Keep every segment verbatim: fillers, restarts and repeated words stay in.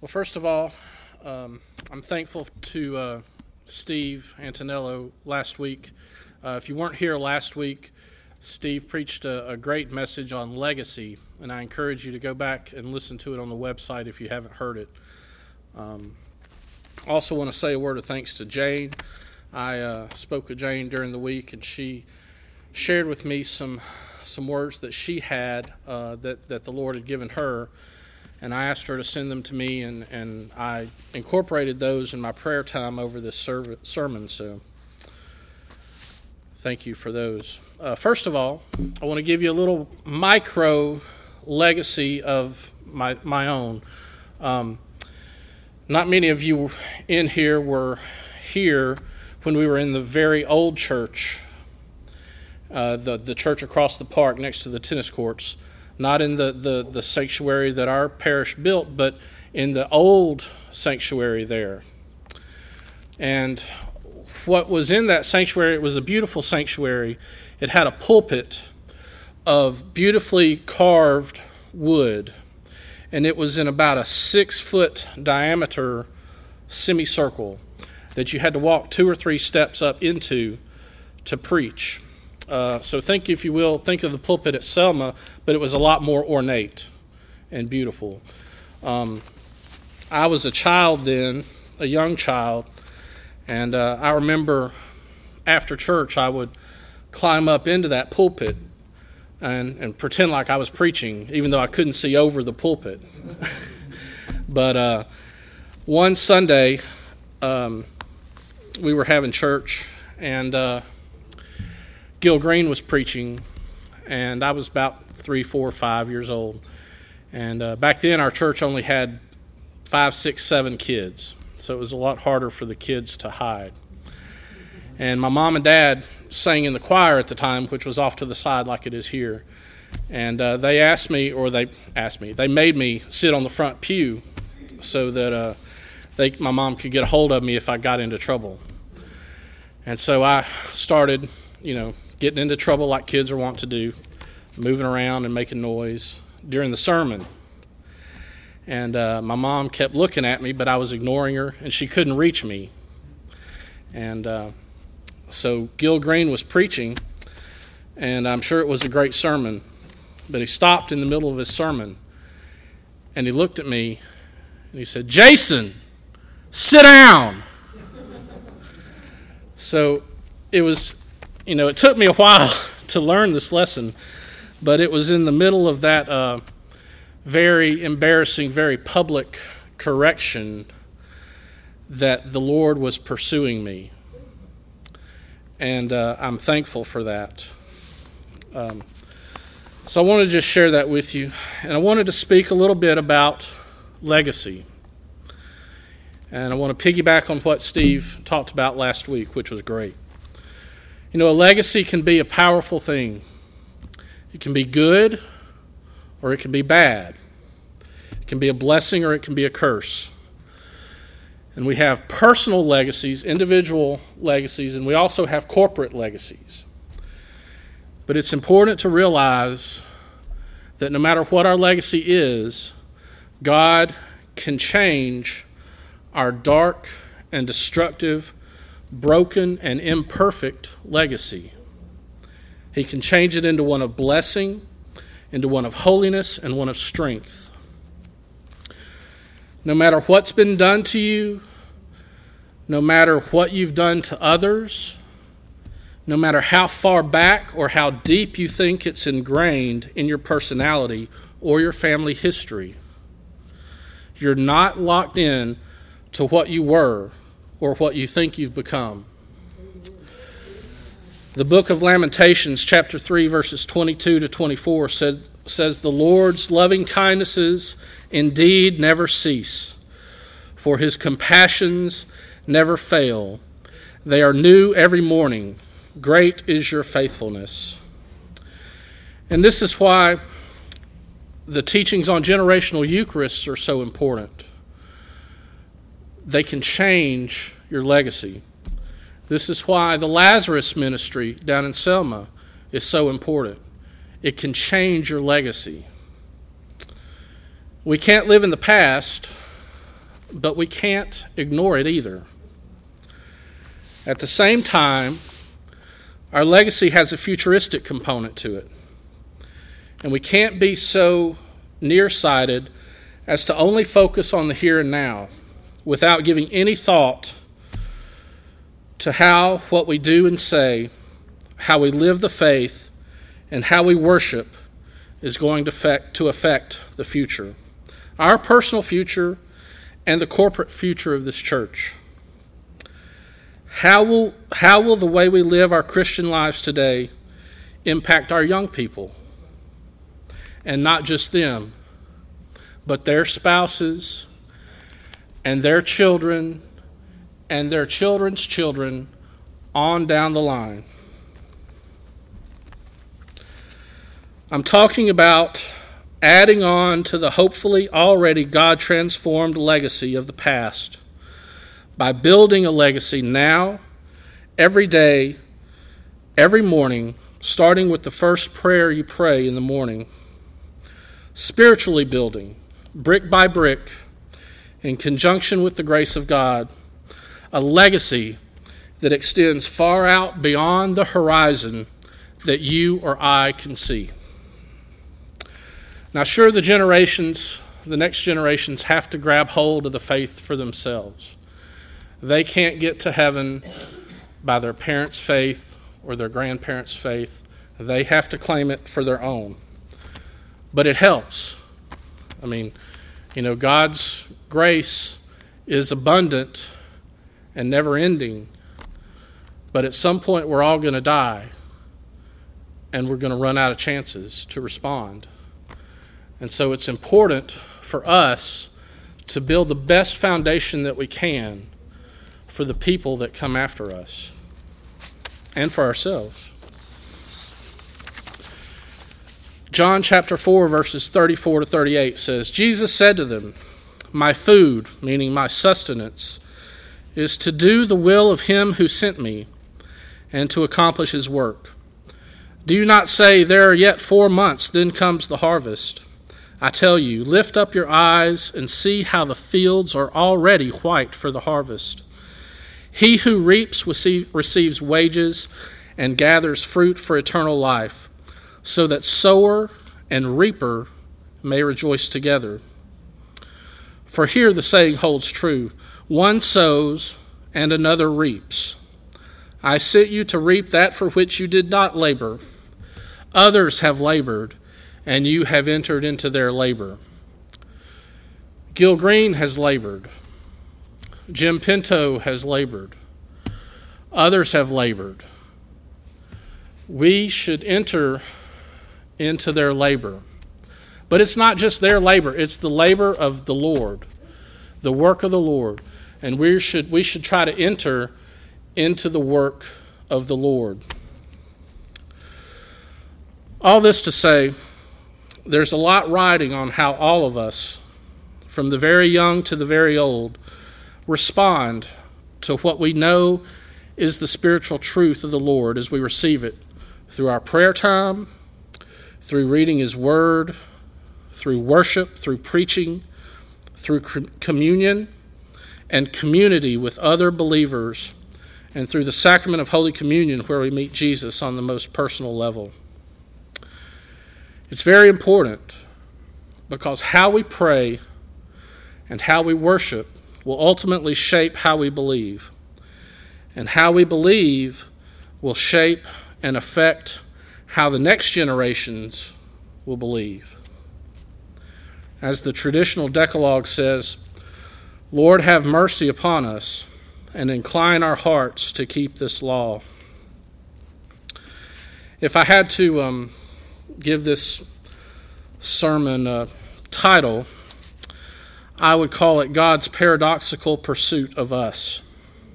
Well, first of all, um, I'm thankful to uh, Steve Antonello last week. Uh, if you weren't here last week, Steve preached a, a great message on legacy, and I encourage you to go back and listen to it on the website if you haven't heard it. Um, I also want to say a word of thanks to Jane. I uh, spoke with Jane during the week, and she shared with me some some words that she had uh, that, that the Lord had given her. And I asked her to send them to me, and, and I incorporated those in my prayer time over this serv- sermon. So thank you for those. Uh, first of all, I want to give you a little micro legacy of my my own. Um, not many of you in here were here when we were in the very old church, uh, the, the church across the park next to the tennis courts. Not in the, the, the sanctuary that our parish built, but in the old sanctuary there. And what was in that sanctuary, it was a beautiful sanctuary. It had a pulpit of beautifully carved wood, and it was in about a six-foot diameter semicircle that you had to walk two or three steps up into to preach. Uh, so think, if you will, think of the pulpit at Selma, but it was a lot more ornate and beautiful. Um, I was a child then, a young child, and uh, I remember after church I would climb up into that pulpit and, and pretend like I was preaching, even though I couldn't see over the pulpit. But uh, one Sunday um, we were having church, and uh, Gil Green was preaching, and I was about three, four, five years old. And uh, back then, our church only had five, six, seven kids, so it was a lot harder for the kids to hide. And my mom and dad sang in the choir at the time, which was off to the side like it is here. And uh, they asked me, or they asked me, they made me sit on the front pew so that uh, they, my mom could get a hold of me if I got into trouble. And so I started, you know, getting into trouble like kids are wont to do, moving around and making noise during the sermon. And uh, my mom kept looking at me, but I was ignoring her, and she couldn't reach me. And uh, so Gil Green was preaching, and I'm sure it was a great sermon, but he stopped in the middle of his sermon, and he looked at me, and he said, "Jason, sit down." So it was... You know, it took me a while to learn this lesson, but it was in the middle of that uh, very embarrassing, very public correction that the Lord was pursuing me. And uh, I'm thankful for that. Um, so I wanted to just share that with you. And I wanted to speak a little bit about legacy. And I want to piggyback on what Steve talked about last week, which was great. You know, a legacy can be a powerful thing. It can be good or it can be bad. It can be a blessing or it can be a curse. And we have personal legacies, individual legacies, and we also have corporate legacies. But it's important to realize that no matter what our legacy is, God can change our dark and destructive, broken and imperfect legacy. He can change it into one of blessing, into one of holiness, and one of strength. No matter what's been done to you, no matter what you've done to others, no matter how far back or how deep you think it's ingrained in your personality or your family history, you're not locked in to what you were or what you think you've become. The book of Lamentations, chapter three, verses twenty-two to twenty-four says, says, "The Lord's loving kindnesses indeed never cease, for his compassions never fail. They are new every morning. Great is your faithfulness." And this is why the teachings on generational Eucharists are so important. They can change your legacy. This is why the Lazarus ministry down in Selma is so important. It can change your legacy. We can't live in the past, but we can't ignore it either. At the same time, our legacy has a futuristic component to it. And we can't be so nearsighted as to only focus on the here and now without giving any thought to how what we do and say, how we live the faith, and how we worship is going to affect, to affect the future. Our personal future and the corporate future of this church. How will, how will the way we live our Christian lives today impact our young people? And not just them, but their spouses and their children and their children's children on down the line. I'm talking about adding on to the hopefully already God-transformed legacy of the past by building a legacy now, every day, every morning, starting with the first prayer you pray in the morning. Spiritually building, brick by brick, in conjunction with the grace of God, a legacy that extends far out beyond the horizon that you or I can see. Now, sure, the generations, the next generations have to grab hold of the faith for themselves. They can't get to heaven by their parents' faith or their grandparents' faith. They have to claim it for their own. But it helps. I mean, you know, God's grace is abundant and never ending. But at some point, we're all going to die. And we're going to run out of chances to respond. And so it's important for us to build the best foundation that we can for the people that come after us and for ourselves. John chapter four, verses thirty-four to thirty-eight says, Jesus said to them, my food, meaning my sustenance, is to do the will of him who sent me and to accomplish his work. Do you not say, there are yet four months, then comes the harvest? I tell you, lift up your eyes and see how the fields are already white for the harvest. He who reaps receives wages and gathers fruit for eternal life, so that sower and reaper may rejoice together. For here the saying holds true, one sows and another reaps. I sent you to reap that for which you did not labor. Others have labored, and you have entered into their labor. Gil Green has labored. Jim Pinto has labored. Others have labored. We should enter into their labor. But it's not just their labor, it's the labor of the Lord, the work of the Lord. And we should we should try to enter into the work of the Lord. All this to say, there's a lot riding on how all of us, from the very young to the very old, respond to what we know is the spiritual truth of the Lord as we receive it through our prayer time, through reading his word, through worship, through preaching, through communion and community with other believers, and through the sacrament of Holy Communion where we meet Jesus on the most personal level. It's very important because how we pray and how we worship will ultimately shape how we believe. And how we believe will shape and affect how the next generations will believe. As the traditional Decalogue says, Lord, have mercy upon us and incline our hearts to keep this law. If I had to um, give this sermon a title, I would call it God's Paradoxical Pursuit of Us.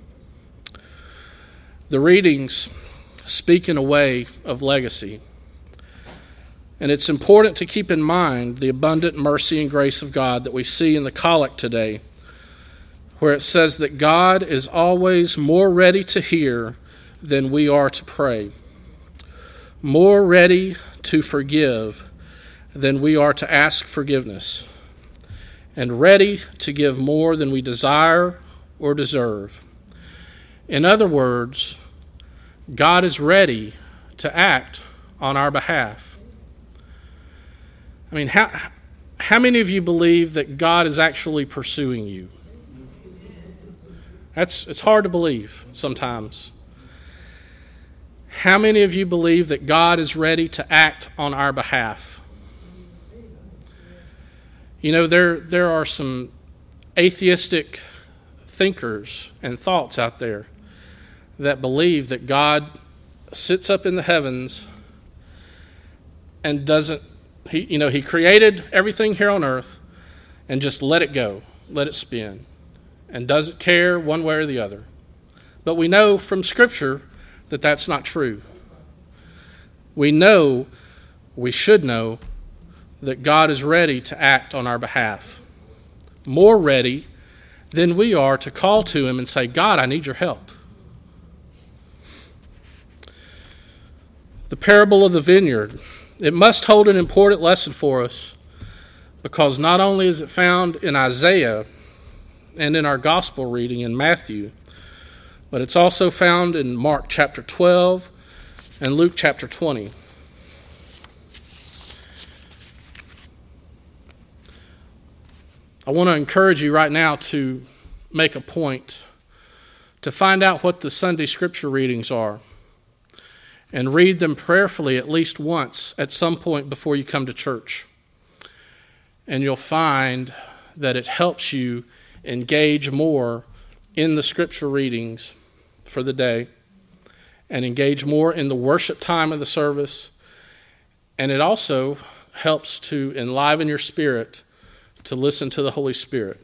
The readings speak in a way of legacy. And it's important to keep in mind the abundant mercy and grace of God that we see in the collect today, where it says that God is always more ready to hear than we are to pray, more ready to forgive than we are to ask forgiveness, and ready to give more than we desire or deserve. In other words, God is ready to act on our behalf. I mean, how, how many of you believe that God is actually pursuing you? That's, it's hard to believe sometimes. How many of you believe that God is ready to act on our behalf? You know, there there are some atheistic thinkers and thoughts out there that believe that God sits up in the heavens and doesn't, he, you know, he created everything here on earth and just let it go, let it spin, and doesn't care one way or the other. But we know from Scripture that that's not true. We know, we should know, that God is ready to act on our behalf. More ready than we are to call to him and say, God, I need your help. The parable of the vineyard. It must hold an important lesson for us because not only is it found in Isaiah and in our gospel reading in Matthew, but it's also found in Mark chapter twelve and Luke chapter twenty. I want to encourage you right now to make a point to find out what the Sunday scripture readings are and read them prayerfully at least once at some point before you come to church. And you'll find that it helps you engage more in the scripture readings for the day and engage more in the worship time of the service. And it also helps to enliven your spirit to listen to the Holy Spirit.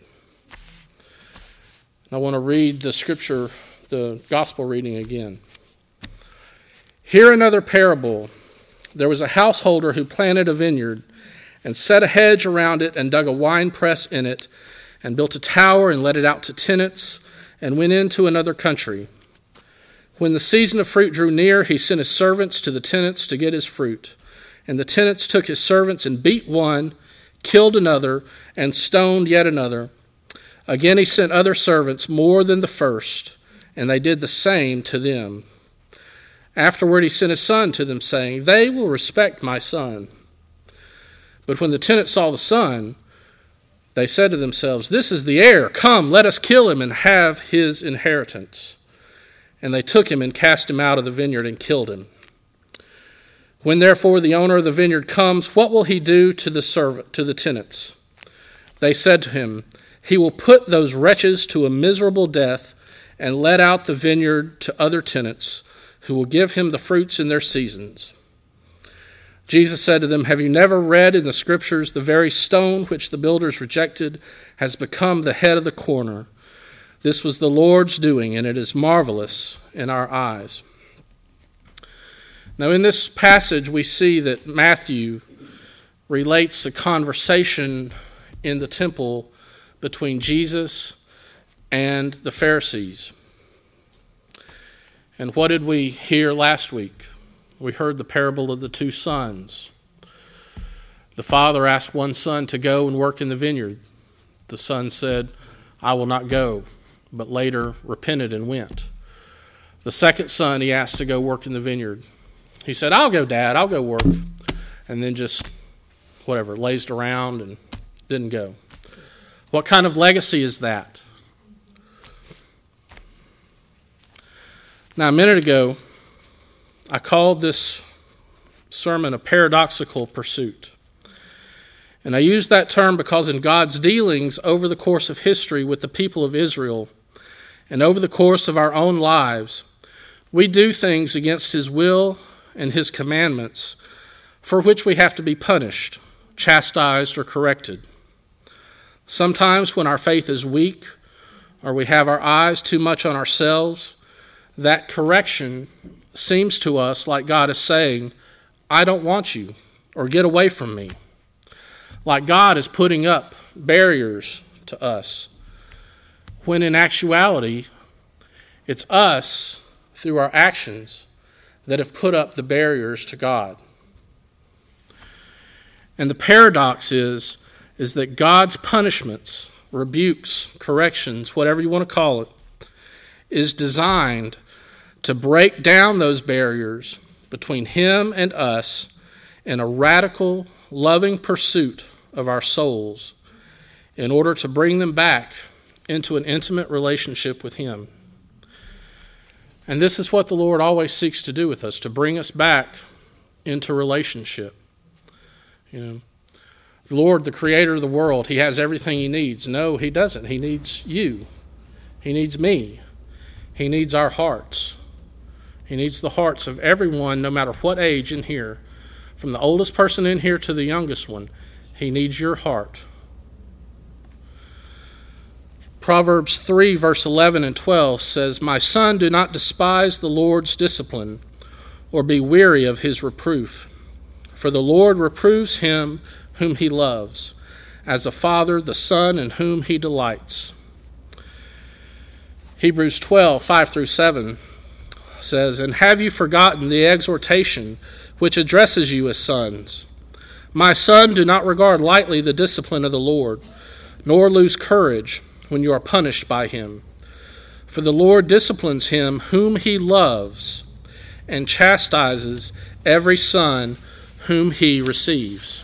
I want to read the scripture, the gospel reading again. Hear another parable. There was a householder who planted a vineyard and set a hedge around it and dug a wine press in it and built a tower and let it out to tenants and went into another country. When the season of fruit drew near, he sent his servants to the tenants to get his fruit. And the tenants took his servants and beat one, killed another, and stoned yet another. Again he sent other servants more than the first, and they did the same to them. Afterward he sent his son to them, saying, They will respect my son. But when the tenants saw the son, they said to themselves, This is the heir. Come, let us kill him and have his inheritance. And they took him and cast him out of the vineyard and killed him. When therefore the owner of the vineyard comes, what will he do to the servant, to the tenants? They said to him, He will put those wretches to a miserable death and let out the vineyard to other tenants who will give him the fruits in their seasons. Jesus said to them, Have you never read in the Scriptures, the very stone which the builders rejected has become the head of the corner? This was the Lord's doing, and it is marvelous in our eyes. Now, in this passage, we see that Matthew relates the conversation in the temple between Jesus and the Pharisees. And what did we hear last week? We heard the parable of the two sons. The father asked one son to go and work in the vineyard. The son said, I will not go, but later repented and went. The second son he asked to go work in the vineyard. He said, I'll go, Dad, I'll go work. And then just, whatever, lazed around and didn't go. What kind of legacy is that? Now, a minute ago, I called this sermon a paradoxical pursuit. And I use that term because in God's dealings over the course of history with the people of Israel and over the course of our own lives, we do things against his will and his commandments for which we have to be punished, chastised, or corrected. Sometimes when our faith is weak or we have our eyes too much on ourselves, that correction seems to us like God is saying, I don't want you, or get away from me. Like God is putting up barriers to us, when in actuality, it's us, through our actions, that have put up the barriers to God. And the paradox is, is that God's punishments, rebukes, corrections, whatever you want to call it, is designed to break down those barriers between him and us in a radical, loving pursuit of our souls in order to bring them back into an intimate relationship with him. And this is what the Lord always seeks to do with us, to bring us back into relationship. You know, the Lord, the creator of the world, he has everything he needs. No, he doesn't. He needs you. He needs me. He needs our hearts. He needs the hearts of everyone, no matter what age in here, from the oldest person in here to the youngest one. He needs your heart. Proverbs three, verse eleven and twelve says, "My son, do not despise the Lord's discipline, or be weary of his reproof. For the Lord reproves him whom he loves, as a father the son in whom he delights." Hebrews twelve, five through seven says, "And have you forgotten the exhortation which addresses you as sons? My son, do not regard lightly the discipline of the Lord, nor lose courage when you are punished by him. For the Lord disciplines him whom he loves, and chastises every son whom he receives."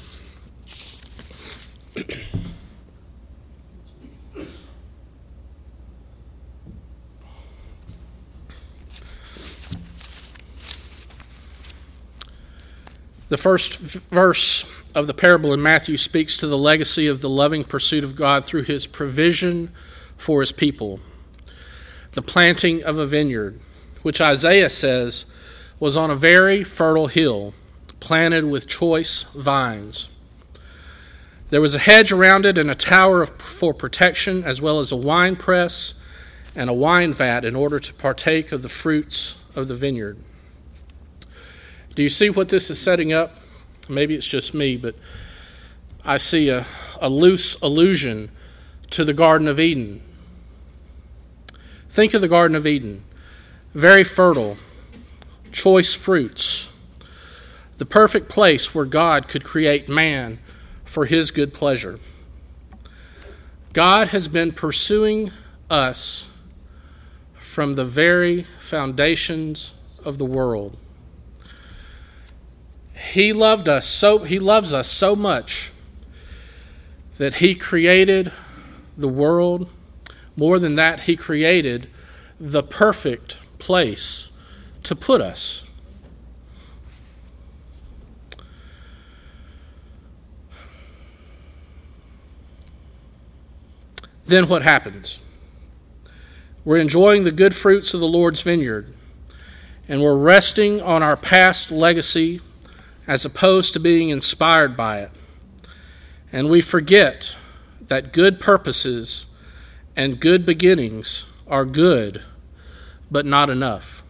The first verse of the parable in Matthew speaks to the legacy of the loving pursuit of God through his provision for his people. The planting of a vineyard, which Isaiah says was on a very fertile hill, planted with choice vines. There was a hedge around it and a tower of, for protection, as well as a wine press and a wine vat in order to partake of the fruits of the vineyard. Do you see what this is setting up? Maybe it's just me, but I see a, a loose allusion to the Garden of Eden. Think of the Garden of Eden. Very fertile, choice fruits. The perfect place where God could create man for his good pleasure. God has been pursuing us from the very foundations of the world. He loved us so he loves us so much that he created the world. More than that, he created the perfect place to put us. Then what happens? We're enjoying the good fruits of the Lord's vineyard, and we're resting on our past legacy as opposed to being inspired by it. And we forget that good purposes and good beginnings are good, but not enough.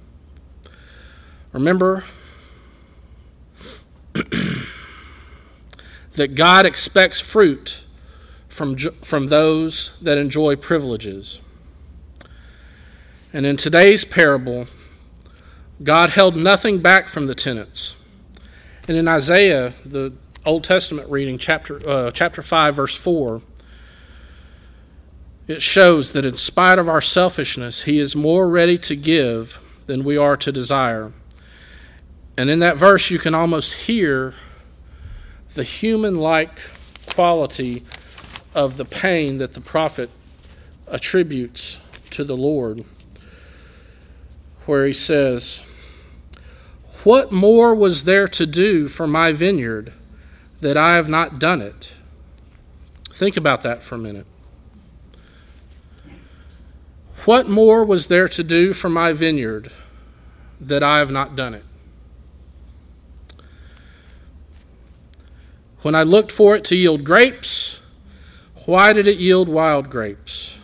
Remember that God expects fruit from, from those that enjoy privileges. And in today's parable, God held nothing back from the tenants. And in Isaiah, the Old Testament reading, chapter uh, chapter five, verse four, it shows that in spite of our selfishness, he is more ready to give than we are to desire. And in that verse, you can almost hear the human-like quality of the pain that the prophet attributes to the Lord, where he says, "What more was there to do for my vineyard that I have not done it?" Think about that for a minute. What more was there to do for my vineyard that I have not done it? When I looked for it to yield grapes, why did it yield wild grapes?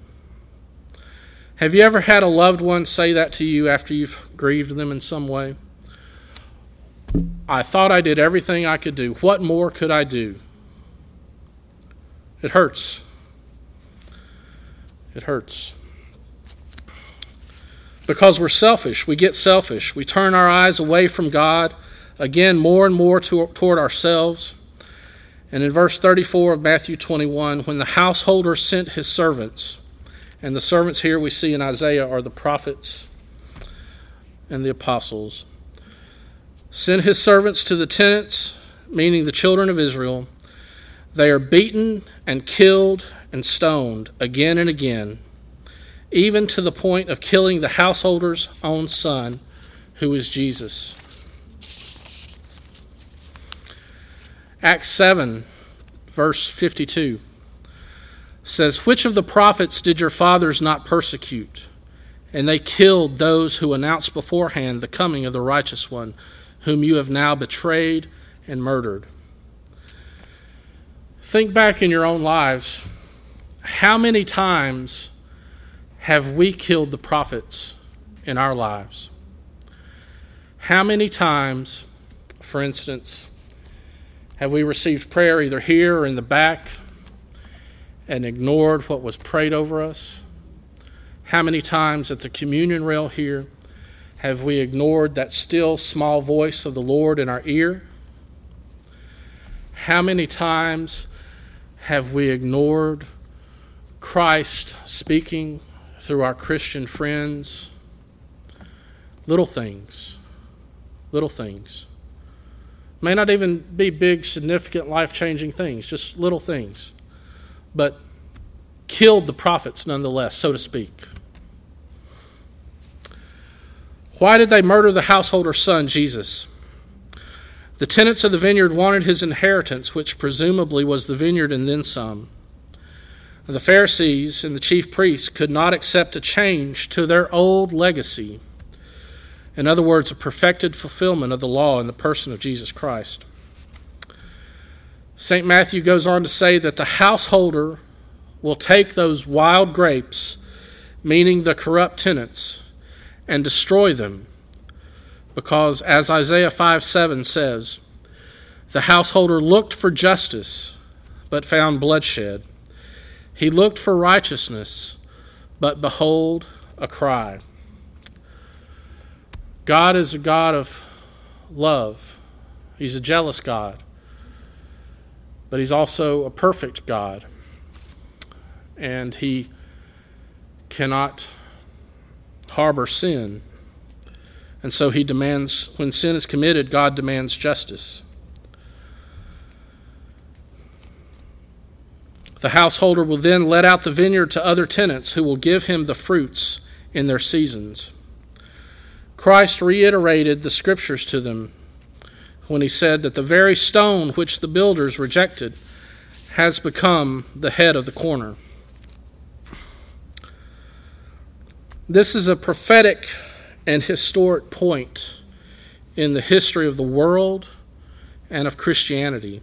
Have you ever had a loved one say that to you after you've grieved them in some way? I thought I did everything I could do. What more could I do? It hurts. It hurts. Because we're selfish. We get selfish. We turn our eyes away from God, again, more and more to, toward ourselves. And in verse thirty-four of Matthew twenty-one, when the householder sent his servants, and the servants here we see in Isaiah are the prophets and the apostles, sent his servants to the tenants, meaning the children of Israel. They are beaten and killed and stoned again and again, even to the point of killing the householder's own son, who is Jesus. Acts seven, verse fifty-two, says, "Which of the prophets did your fathers not persecute? And they killed those who announced beforehand the coming of the righteous one, whom you have now betrayed and murdered." Think back in your own lives. How many times have we killed the prophets in our lives? How many times, for instance, have we received prayer either here or in the back and ignored what was prayed over us? How many times at the communion rail here have we ignored that still small voice of the Lord in our ear? How many times have we ignored Christ speaking through our Christian friends? Little things. Little things. May not even be big, significant, life-changing things, just little things. But killed the prophets nonetheless, so to speak. Why did they murder the householder's son, Jesus? The tenants of the vineyard wanted his inheritance, which presumably was the vineyard and then some. The Pharisees and the chief priests could not accept a change to their old legacy. In other words, a perfected fulfillment of the law in the person of Jesus Christ. Saint Matthew goes on to say that the householder will take those wild grapes, meaning the corrupt tenants, and destroy them, because, as Isaiah five seven says, the householder looked for justice, but found bloodshed. He looked for righteousness, but behold, a cry. God is a God of love. He's a jealous God. But he's also a perfect God. And he cannot harbor sin. And so he demands, when sin is committed, God demands justice. The householder will then let out the vineyard to other tenants who will give him the fruits in their seasons. Christ reiterated the scriptures to them when he said that the very stone which the builders rejected has become the head of the corner. This is a prophetic and historic point in the history of the world and of Christianity.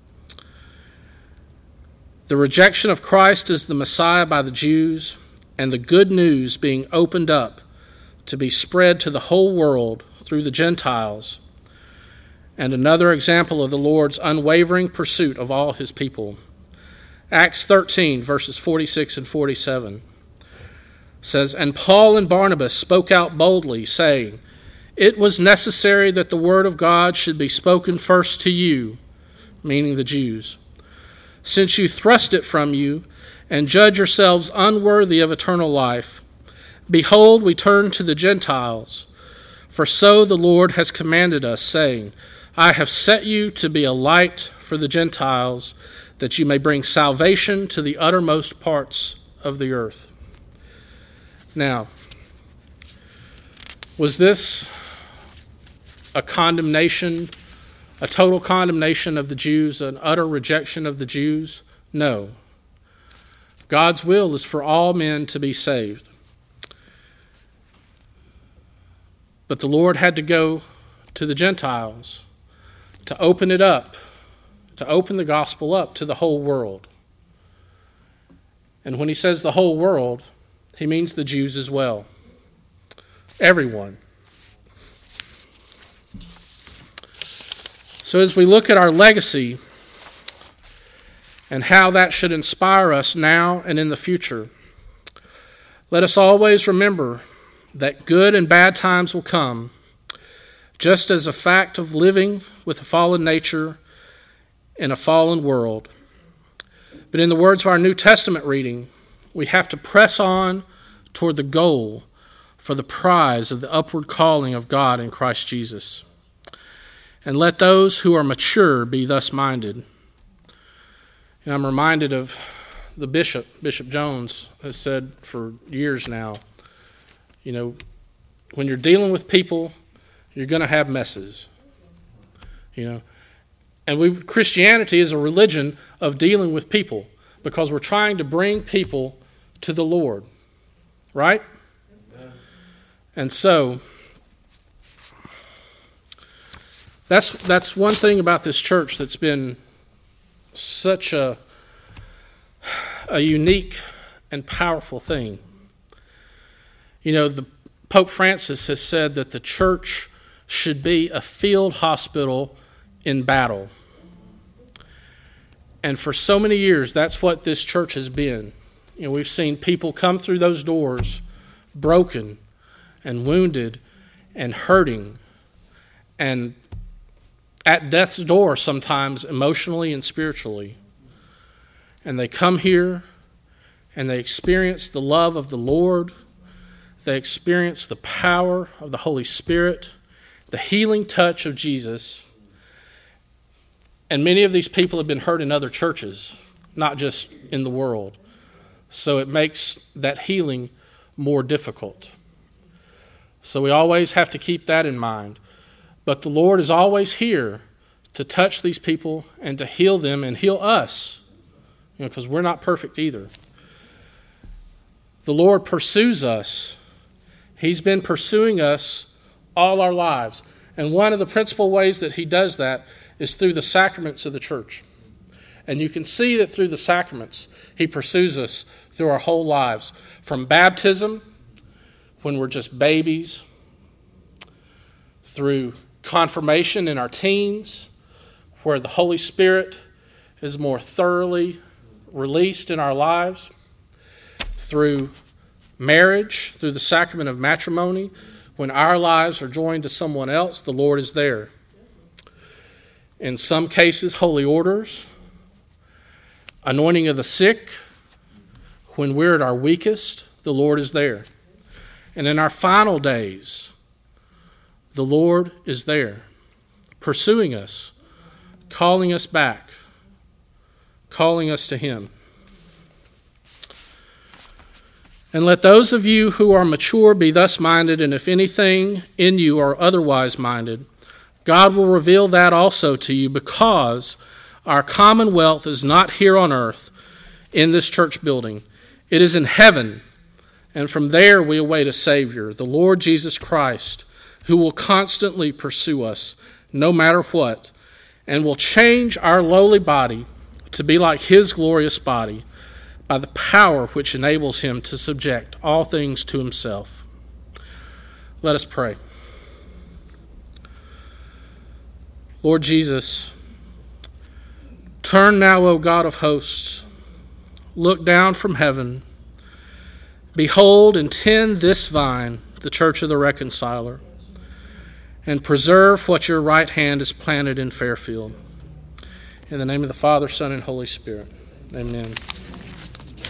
The rejection of Christ as the Messiah by the Jews and the good news being opened up to be spread to the whole world through the Gentiles, and another example of the Lord's unwavering pursuit of all his people. Acts thirteen, verses forty-six and forty-seven says, "And Paul and Barnabas spoke out boldly, saying, 'It was necessary that the word of God should be spoken first to you,'" meaning the Jews, "'since you thrust it from you and judge yourselves unworthy of eternal life. Behold, we turn to the Gentiles. For so the Lord has commanded us, saying, I have set you to be a light for the Gentiles, that you may bring salvation to the uttermost parts of the earth.'" Now, was this a condemnation, a total condemnation of the Jews, an utter rejection of the Jews? No. God's will is for all men to be saved. But the Lord had to go to the Gentiles to open it up, to open the gospel up to the whole world. And when he says the whole world, he means the Jews as well. Everyone. So as we look at our legacy and how that should inspire us now and in the future, let us always remember that good and bad times will come, just as a fact of living with a fallen nature in a fallen world. But in the words of our New Testament reading, we have to press on toward the goal for the prize of the upward calling of God in Christ Jesus. And let those who are mature be thus minded. And I'm reminded of the bishop, Bishop Jones, has said for years now, you know, when you're dealing with people, you're going to have messes. You know, and we Christianity is a religion of dealing with people because we're trying to bring people to the Lord, right? Amen. And so that's that's one thing about this church that's been such a a unique and powerful thing. You know, the Pope Francis has said that the church should be a field hospital in battle. And for so many years, that's what this church has been. You know, we've seen people come through those doors broken and wounded and hurting and at death's door sometimes emotionally and spiritually. And they come here and they experience the love of the Lord. They experience the power of the Holy Spirit, the healing touch of Jesus. And many of these people have been hurt in other churches, not just in the world. So it makes that healing more difficult. So we always have to keep that in mind. But the Lord is always here to touch these people and to heal them and heal us, you know, because we're not perfect either. The Lord pursues us. He's been pursuing us all our lives. And one of the principal ways that he does that is through the sacraments of the church. And you can see that through the sacraments, he pursues us through our whole lives. From baptism, when we're just babies, through confirmation in our teens, where the Holy Spirit is more thoroughly released in our lives, through marriage, through the sacrament of matrimony, when our lives are joined to someone else, the Lord is there. In some cases, holy orders, anointing of the sick, when we're at our weakest, the Lord is there. And in our final days, the Lord is there, pursuing us, calling us back, calling us to him. And let those of you who are mature be thus minded, and if anything in you are otherwise minded, God will reveal that also to you, because our commonwealth is not here on earth in this church building. It is in heaven, and from there we await a Savior, the Lord Jesus Christ, who will constantly pursue us no matter what, and will change our lowly body to be like his glorious body by the power which enables him to subject all things to himself. Let us pray. Lord Jesus, turn now, O God of hosts, look down from heaven, behold and tend this vine, the church of the Reconciler, and preserve what your right hand has planted in Fairfield. In the name of the Father, Son, and Holy Spirit. Amen.